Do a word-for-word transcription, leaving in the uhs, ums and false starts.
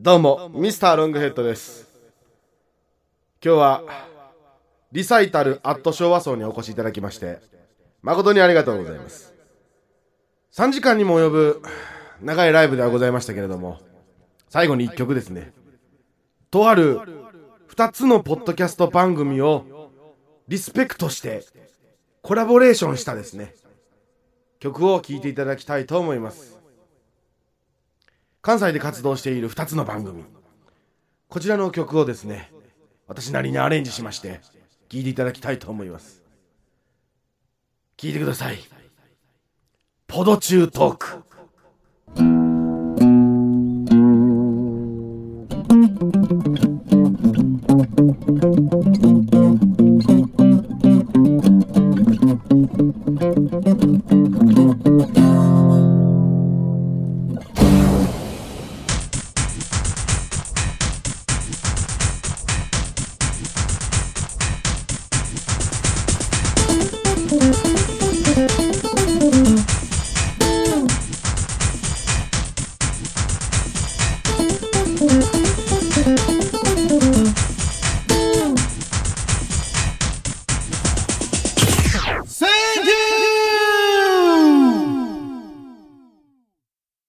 どうもミスターロングヘッドです。今日はリサイタルアット昭和荘にお越しいただきまして誠にありがとうございます。さんじかんにも及ぶ長いライブではございましたけれども、最後にいっきょくですね、とあるふたつのポッドキャスト番組をリスペクトしてコラボレーションしたですね曲を聴いていただきたいと思います。関西で活動しているふたつの番組、こちらの曲をですね私なりにアレンジしまして聴いていただきたいと思います。聴いてください。ポドチュートーク。